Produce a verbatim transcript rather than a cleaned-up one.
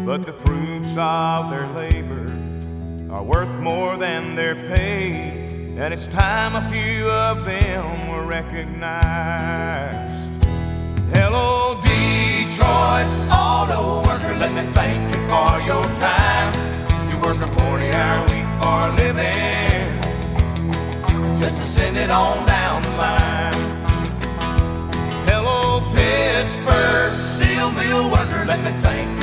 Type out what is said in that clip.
but the fruits of their labor are worth more than their pay, and it's time a few of them were recognized. Hello, Detroit auto worker, let me thank you for your time. You work a forty-hour week for a living, just to send it on down the line. Hello, Pittsburgh steel mill worker, let me thank you